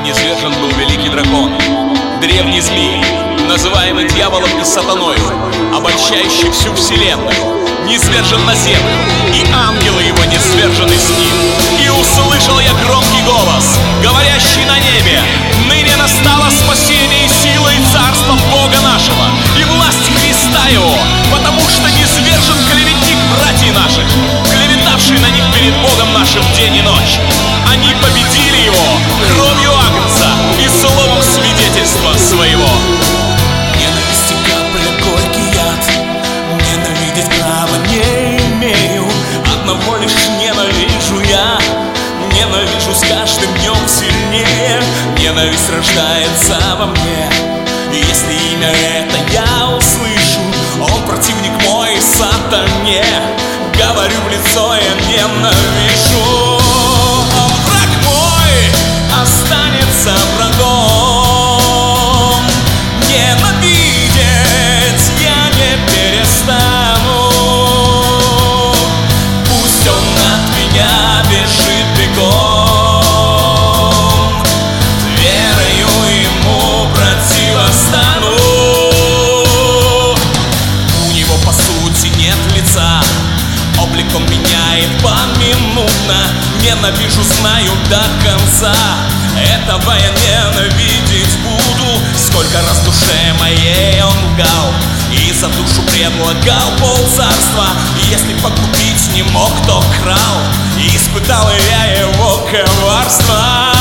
низвержен был великий дракон, древний змей, называемый дьяволом и сатаною, обольщающий всю вселенную, низвержен на землю, и ангелы его низвержены с ним. И услышал я громкий голос, говорящий на небе: ныне настало спасение и сила и царство Бога нашего, и власть Христа его, потому что низвержен клеветник братьев наших, клеветавший на них перед Богом нашим день и ночь. Они победили его кровью агнца и словом свидетельства своего. Ненависти капля горький яд, ненавидеть права не имею. Одного лишь ненавижу я, ненавижу с каждым днем сильнее. Ненависть рождается во мне, и если имя это я услышу, он противник мой сатане. Говорю в лицо, я ненавижу. Он враг мой останется врагом, ненавидеть я не перестану. Пусть он от меня бежит бегом, верою ему противостану. У него по сути нет лица, облик он меняет поминутно. Ненавижу, знаю до конца, этого я ненавидеть буду. Сколько раз в душе моей он лгал и за душу предлагал полцарства. И если погубить не мог, то крал, и испытал я его коварство.